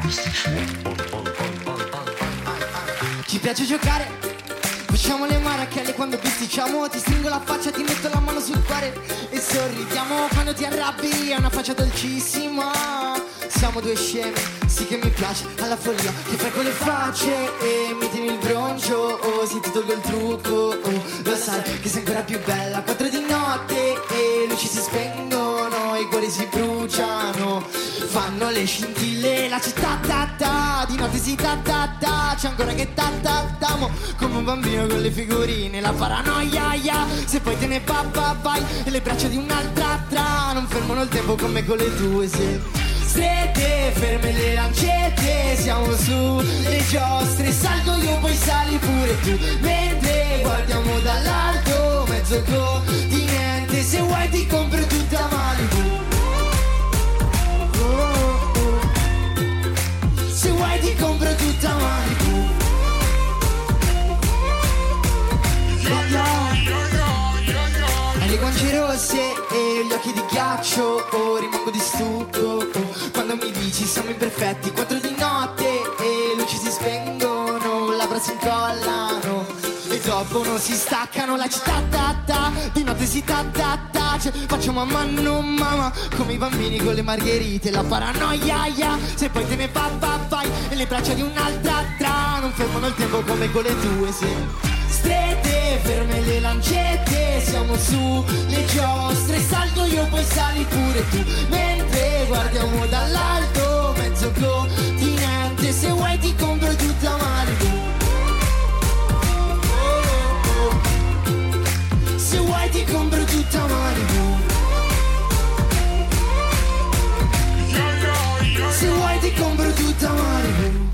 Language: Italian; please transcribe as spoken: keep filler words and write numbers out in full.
Ci piace giocare, facciamo le marachelle quando bisticciamo. Ti stringo la faccia, ti metto la mano sul cuore e sorridiamo quando ti arrabbi. È una faccia dolcissima. Siamo due scemi, sì che mi piace alla follia che fai con le facce e mi tieni il broncio. Oh, se ti tolgo il trucco, oh, lo sai che sei ancora più bella. Quattro di notte e luci si spengono, i cuori si bruciano, fanno le scintille, la città ta ta, di notte si ta ta ta, c'è ancora che ta ta ta, mo, come un bambino con le figurine, la paranoia, ya, se poi te ne va va vai, e le braccia di un'altra tra, non fermano il tempo come con le tue, se strette, ferme le lancette, siamo su le giostre, salgo io poi sali pure tu, mentre guardiamo dall'alto, mezzo continente, se vuoi ti compro tutta Malibu. Se vuoi ti compro tutta Malibu. Hai le guance rosse e gli occhi di ghiaccio, oh, rimango di stucco, oh, quando mi dici siamo imperfetti. Quattro di notte e luci si spengono, labbra si incollano e dopo non si staccano, la città ta ta, di notte si ta ta ta, cioè, faccio mamma non mamma, come i bambini con le margherite, la paranoia, ya, se poi te ne va va vai, e le braccia di un'altra tra, non fermano il tempo come con le tue, se strette, ferme le lancette, siamo su le giostre, salgo io poi sali pure tu, mentre guardiamo dall'alto